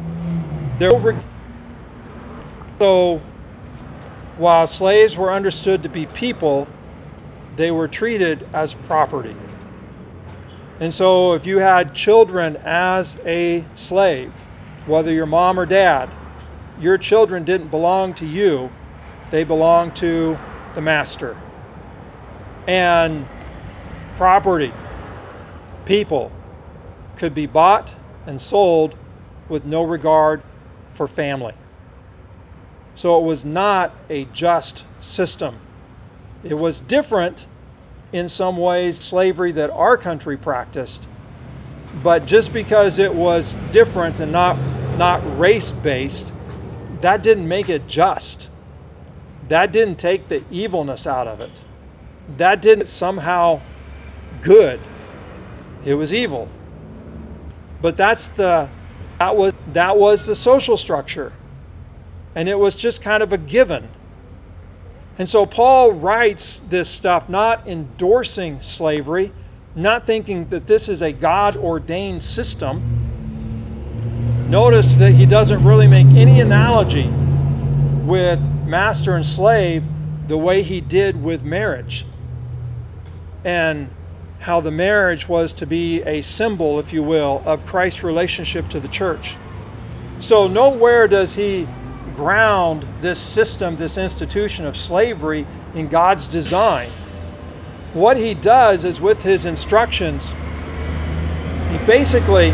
so while slaves were understood to be people, they were treated as property. And so if you had children as a slave, whether your mom or dad, your children didn't belong to you, they belonged to the master. And property, people, could be bought and sold with no regard for family. So it was not a just system. It was different in some ways, slavery that our country practiced, but just because it was different and not race-based, that didn't make it just. That didn't take the evilness out of it. That didn't somehow good. It was evil. But that was the social structure. And it was just kind of a given. And so Paul writes this stuff not endorsing slavery, not thinking that this is a God-ordained system. Notice that he doesn't really make any analogy with master and slave the way he did with marriage, and how the marriage was to be a symbol, if you will, of Christ's relationship to the church. So nowhere does he ground this system, this institution of slavery in God's design. What he does is with his instructions, he basically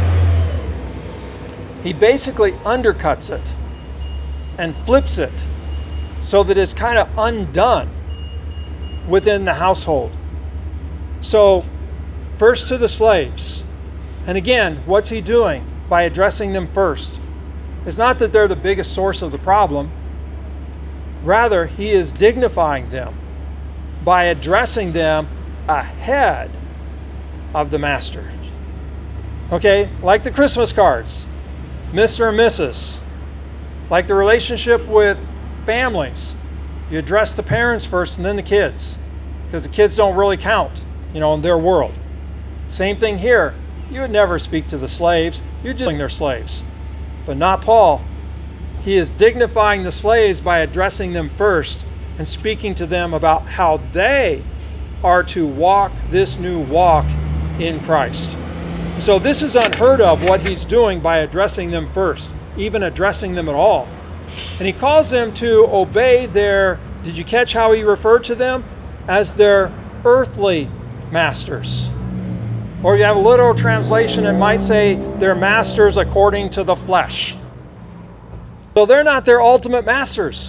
undercuts it and flips it so that it's kind of undone within the household. So first to the slaves. And again, what's he doing by addressing them first? It's not that they're the biggest source of the problem. Rather, he is dignifying them by addressing them ahead of the master. Okay, like the Christmas cards, Mr. and Mrs. Like the relationship with families. You address the parents first and then the kids, because the kids don't really count, in their world. Same thing here. You would never speak to the slaves. You're just their slaves. But not Paul. He is dignifying the slaves by addressing them first and speaking to them about how they are to walk this new walk in Christ. So this is unheard of, what he's doing by addressing them first, even addressing them at all. And he calls them to obey their, did you catch how he referred to them? As their earthly masters. Or if you have a literal translation, it might say their masters according to the flesh. So they're not their ultimate masters.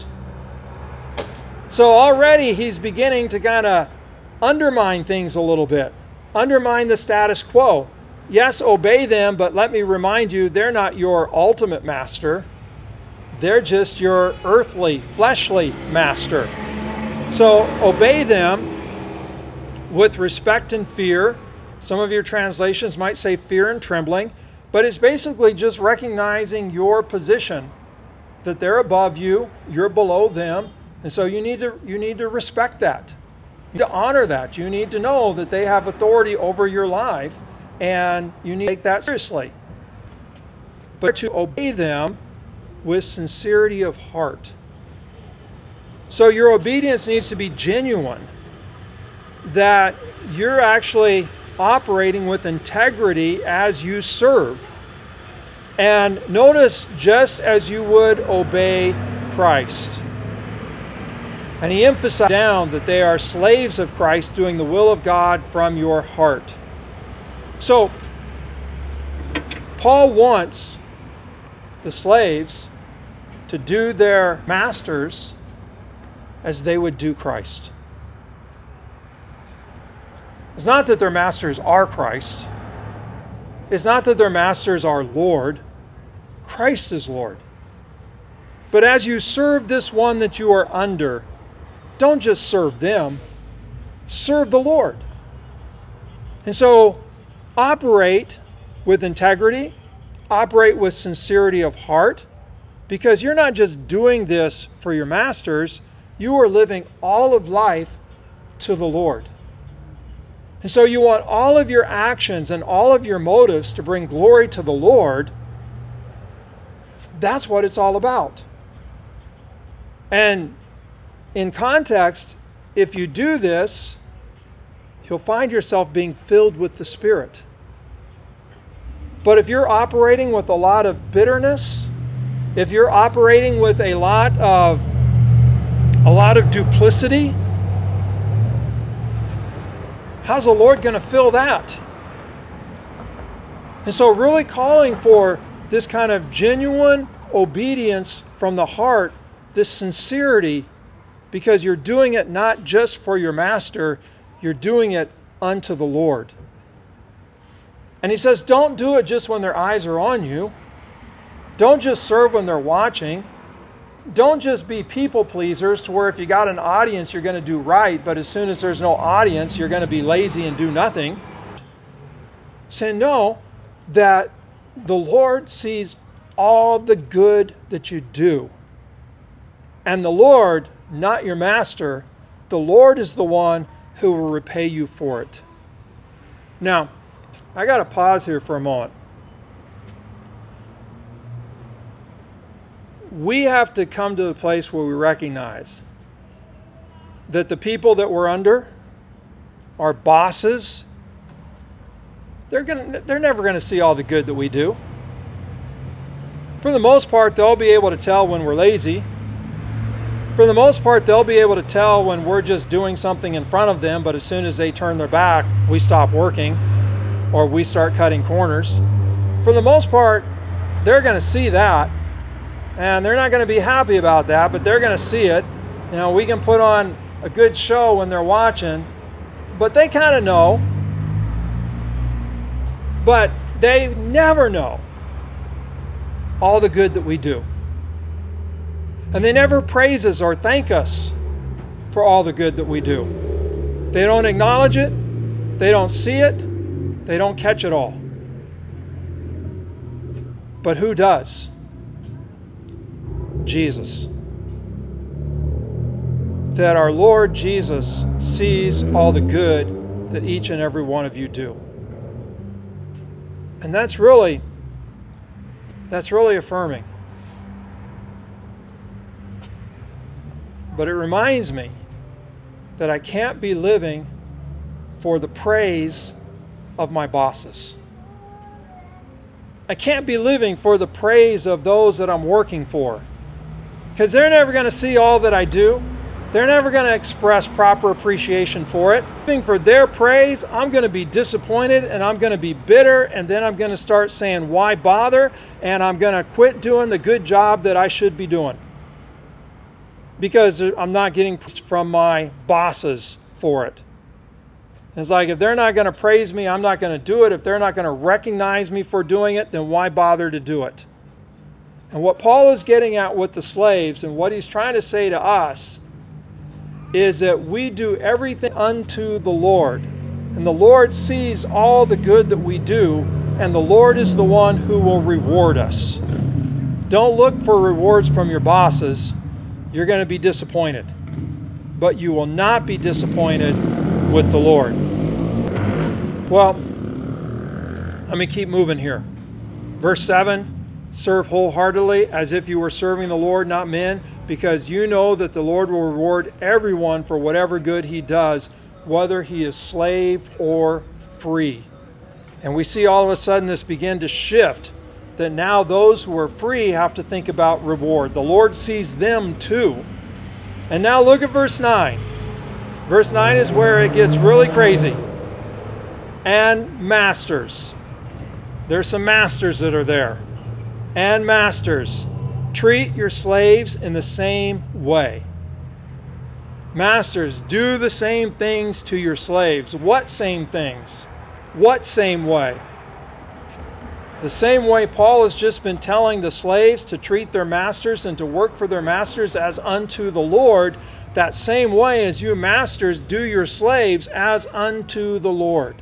So already he's beginning to kind of undermine things a little bit. Undermine the status quo. Yes, obey them, but let me remind you, they're not your ultimate master. They're just your earthly, fleshly master. So obey them with respect and fear. Some of your translations might say fear and trembling, but it's basically just recognizing your position, that they're above you, you're below them, and so you need to respect that. You need to honor that. You need to know that they have authority over your life, and you need to take that seriously. But to obey them with sincerity of heart. So your obedience needs to be genuine, that you're actually operating with integrity as you serve. And notice, just as you would obey Christ. And he emphasized down that they are slaves of Christ doing the will of God from your heart. So, Paul wants the slaves to do their masters as they would do Christ. It's not that their masters are Christ. It's not that their masters are Lord. Christ is Lord. But as you serve this one that you are under, don't just serve them, serve the Lord. And so operate with integrity, operate with sincerity of heart, because you're not just doing this for your masters, you are living all of life to the Lord. And so you want all of your actions and all of your motives to bring glory to the Lord. That's what it's all about. And in context, if you do this, you'll find yourself being filled with the Spirit. But if you're operating with a lot of bitterness, if you're operating with a lot of duplicity, how's the Lord going to fill that? And so really calling for this kind of genuine obedience from the heart, this sincerity, because you're doing it not just for your master, you're doing it unto the Lord. And he says, don't do it just when their eyes are on you. Don't just serve when they're watching. Don't just be people pleasers to where if you got an audience, you're going to do right, but as soon as there's no audience, you're going to be lazy and do nothing. Say no, that the Lord sees all the good that you do. And the Lord, not your master, the Lord is the one who will repay you for it. Now, I got to pause here for a moment. We have to come to the place where we recognize that the people that we're under, our bosses, they're never going to see all the good that we do. For the most part, they'll be able to tell when we're lazy. For the most part, they'll be able to tell when we're just doing something in front of them, but as soon as they turn their back, we stop working or we start cutting corners. For the most part, they're going to see that. And they're not going to be happy about that, but they're going to see it. We can put on a good show when they're watching, but they kind of know. But they never know all the good that we do. And they never praise us or thank us for all the good that we do. They don't acknowledge it. They don't see it. They don't catch it all. But who does? Jesus. That our Lord Jesus sees all the good that each and every one of you do. And that's really affirming. But it reminds me that I can't be living for the praise of my bosses. I can't be living for the praise of those that I'm working for, because they're never going to see all that I do. They're never going to express proper appreciation for it. Living for their praise, I'm going to be disappointed and I'm going to be bitter, and then I'm going to start saying, why bother? And I'm going to quit doing the good job that I should be doing, because I'm not getting praised from my bosses for it. It's like, if they're not going to praise me, I'm not going to do it. If they're not going to recognize me for doing it, then why bother to do it? And what Paul is getting at with the slaves, and what he's trying to say to us, is that we do everything unto the Lord. And the Lord sees all the good that we do, and the Lord is the one who will reward us. Don't look for rewards from your bosses. You're going to be disappointed. But you will not be disappointed with the Lord. Well, let me keep moving here. Verse 7, serve wholeheartedly as if you were serving the Lord, not men, because you know that the Lord will reward everyone for whatever good he does, whether he is slave or free. And we see all of a sudden this begin to shift, that now those who are free have to think about reward. The Lord sees them too. And now look at verse 9. Verse 9 is where it gets really crazy. And masters. There's some masters that are there. And masters, treat your slaves in the same way. Masters, do the same things to your slaves. What same things? What same way? The same way Paul has just been telling the slaves to treat their masters and to work for their masters as unto the Lord, that same way as you masters do your slaves as unto the Lord.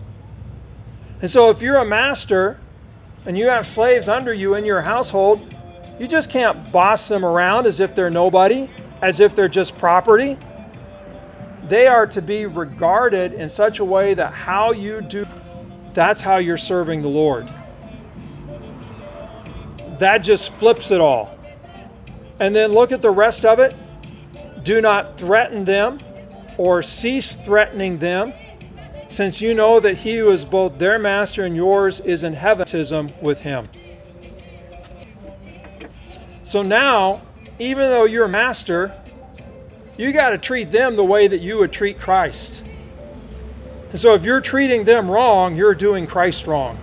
And so if you're a master and you have slaves under you in your household, you just can't boss them around as if they're nobody, as if they're just property. They are to be regarded in such a way that how you do, that's how you're serving the Lord. That just flips it all. And then look at the rest of it. Do not threaten them or cease threatening them, since you know that he who is both their master and yours is in heaven with him. So now, even though you're a master, you got to treat them the way that you would treat Christ. And so if you're treating them wrong, you're doing Christ wrong.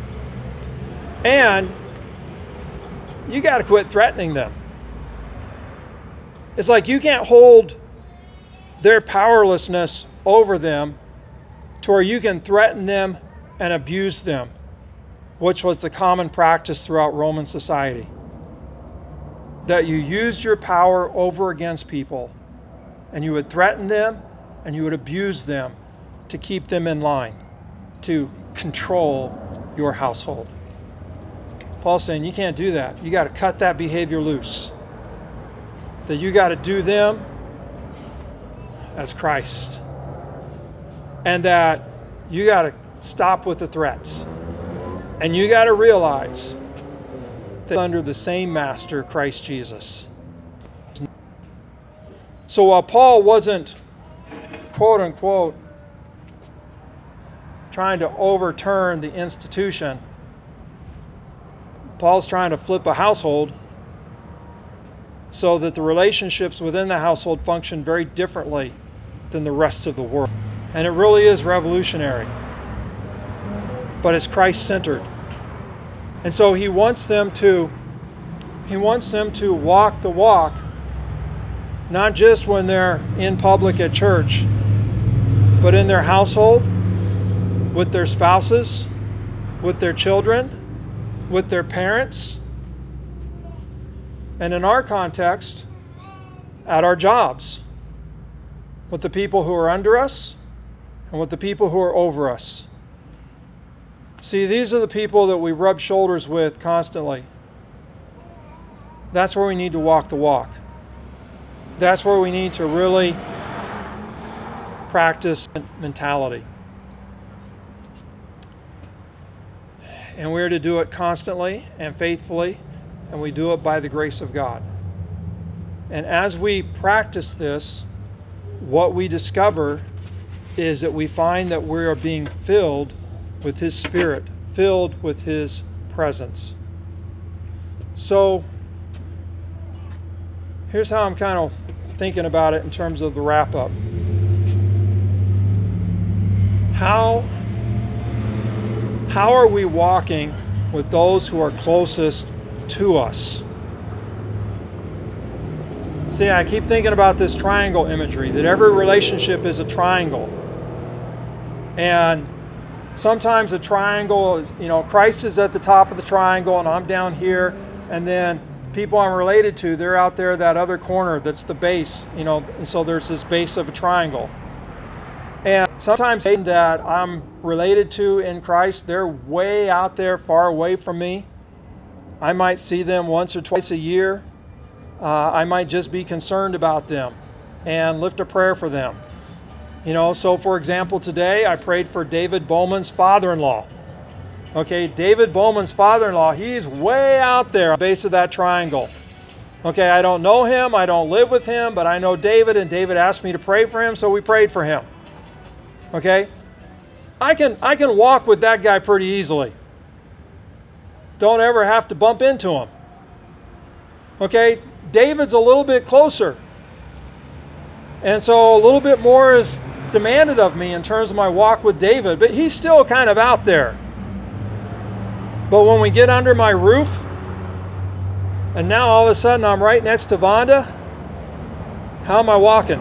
And you got to quit threatening them. It's like you can't hold their powerlessness over them to where you can threaten them and abuse them, which was the common practice throughout Roman society. That you used your power over against people, and you would threaten them and you would abuse them to keep them in line, to control your household. Paul's saying you can't do that. You got to cut that behavior loose. That you got to do them as Christ. And that you got to stop with the threats. And you got to realize that under the same master, Christ Jesus. So while Paul wasn't, quote unquote, trying to overturn the institution, Paul's trying to flip a household so that the relationships within the household function very differently than the rest of the world. And it really is revolutionary. But it's Christ-centered. And so he wants them to walk the walk, not just when they're in public at church, but in their household, with their spouses, with their children, with their parents, and in our context, at our jobs, with the people who are under us and with the people who are over us. See, these are the people that we rub shoulders with constantly. That's where we need to walk the walk. That's where we need to really practice mentality. And we're to do it constantly and faithfully, and we do it by the grace of God. And as we practice this, what we discover is that we find that we are being filled with His Spirit, filled with His presence. So, here's how I'm kind of thinking about it in terms of the wrap-up. How are we walking with those who are closest to us? See, I keep thinking about this triangle imagery, that every relationship is a triangle. And sometimes a triangle is, Christ is at the top of the triangle and I'm down here, and then people I'm related to, they're out there, that other corner, that's the base, and so there's this base of a triangle. And sometimes that I'm related to in Christ, they're way out there, far away from me. I might see them once or twice a year. I might just be concerned about them and lift a prayer for them. So for example, today I prayed for David Bowman's father-in-law. Okay, David Bowman's father-in-law, he's way out there at the base of that triangle. Okay, I don't know him, I don't live with him, but I know David, and David asked me to pray for him, so we prayed for him. Okay, I can walk with that guy pretty easily. Don't ever have to bump into him. Okay, David's a little bit closer. And so a little bit more is demanded of me in terms of my walk with David, but he's still kind of out there. But when we get under my roof, and now all of a sudden I'm right next to Vonda, how am I walking?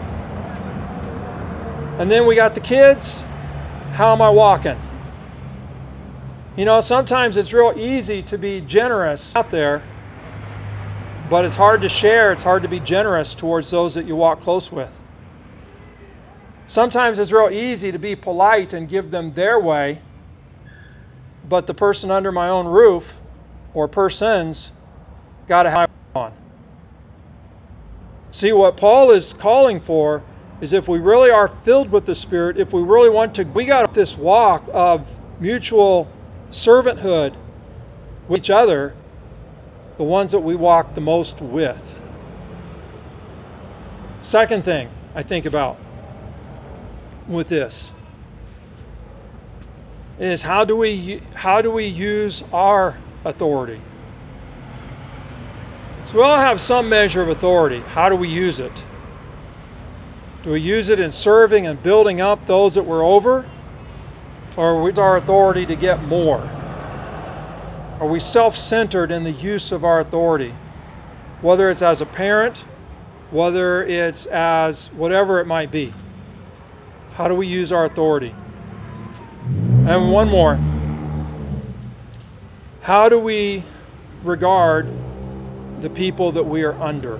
And then we got the kids, how am I walking? Sometimes it's real easy to be generous out there, but it's hard to share, it's hard to be generous towards those that you walk close with. Sometimes it's real easy to be polite and give them their way, but the person under my own roof, or persons, got to have on. See, what Paul is calling for is if we really are filled with the Spirit, if we really want to, we got this walk of mutual servanthood with each other, the ones that we walk the most with. Second thing I think about with this is how do we use our authority? So we all have some measure of authority. How do we use it? Do we use it in serving and building up those that we're over? Or is our authority to get more? Are we self-centered in the use of our authority? Whether it's as a parent, whether it's as whatever it might be. How do we use our authority? And one more. How do we regard the people that we are under?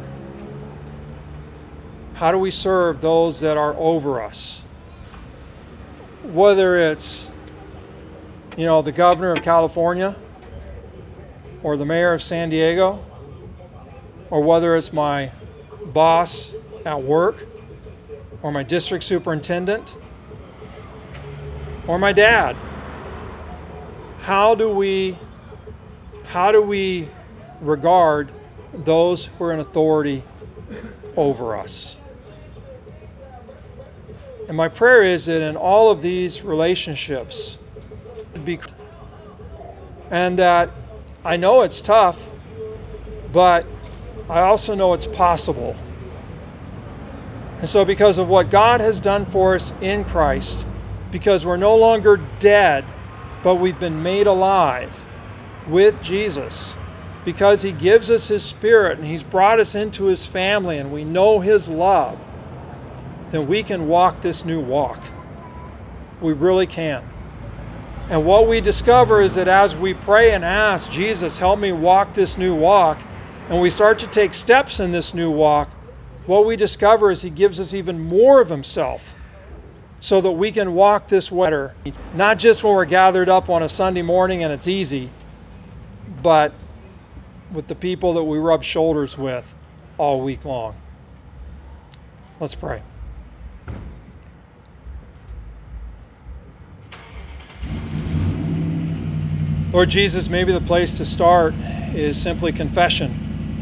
How do we serve those that are over us? Whether it's, the governor of California, or the mayor of San Diego, or whether it's my boss at work, or my district superintendent, or my dad. How do we regard those who are in authority over us? And my prayer is that in all of these relationships, and that I know it's tough, but I also know it's possible. And so because of what God has done for us in Christ, because we're no longer dead, but we've been made alive with Jesus, because He gives us His Spirit and He's brought us into His family and we know His love, then we can walk this new walk. We really can. And what we discover is that as we pray and ask, Jesus, help me walk this new walk, and we start to take steps in this new walk, what we discover is He gives us even more of Himself. so that we can walk this way, not just when we're gathered up on a Sunday morning and it's easy, but with the people that we rub shoulders with all week long. Let's pray. Lord Jesus, maybe the place to start is simply confession.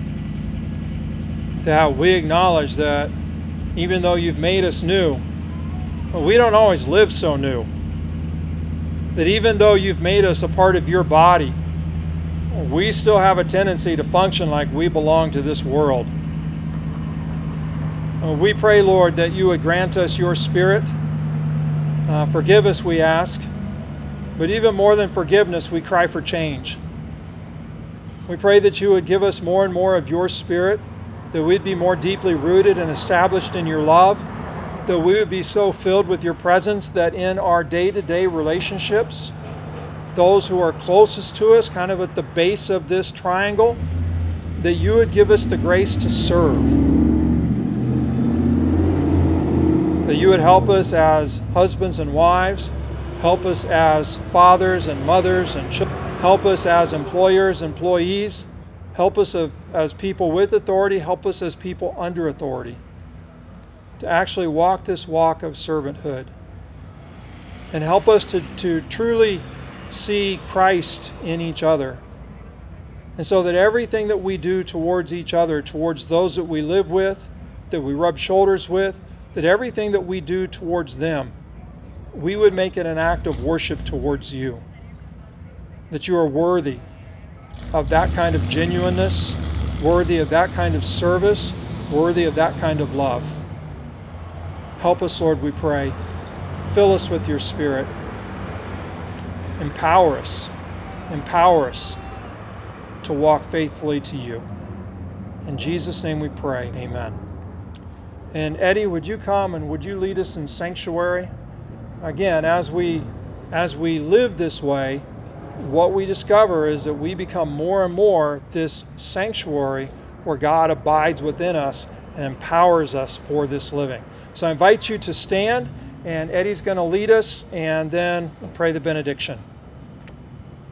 That we acknowledge that even though you've made us new, we don't always live so new. That even though you've made us a part of your body, we still have a tendency to function like we belong to this world. We pray, Lord, that you would grant us your Spirit. Forgive us, we ask. But even more than forgiveness, we cry for change. We pray that you would give us more and more of your Spirit, that we'd be more deeply rooted and established in your love, that we would be so filled with your presence that in our day-to-day relationships, those who are closest to us, kind of at the base of this triangle, that you would give us the grace to serve. That you would help us as husbands and wives, help us as fathers and mothers and children, help us as employers, employees, help us as people with authority, help us as people under authority, to actually walk this walk of servanthood. And help us to truly see Christ in each other. And so that everything that we do towards each other, towards those that we live with, that we rub shoulders with, that everything that we do towards them, we would make it an act of worship towards you. That you are worthy of that kind of genuineness, worthy of that kind of service, worthy of that kind of love. Help us, Lord, we pray. Fill us with your Spirit. Empower us to walk faithfully to you. In Jesus' name we pray, amen. And Eddie, would you come and would you lead us in sanctuary? Again, as we live this way, what we discover is that we become more and more this sanctuary where God abides within us and empowers us for this living. So I invite you to stand, and Eddie's going to lead us, and then we'll pray the benediction.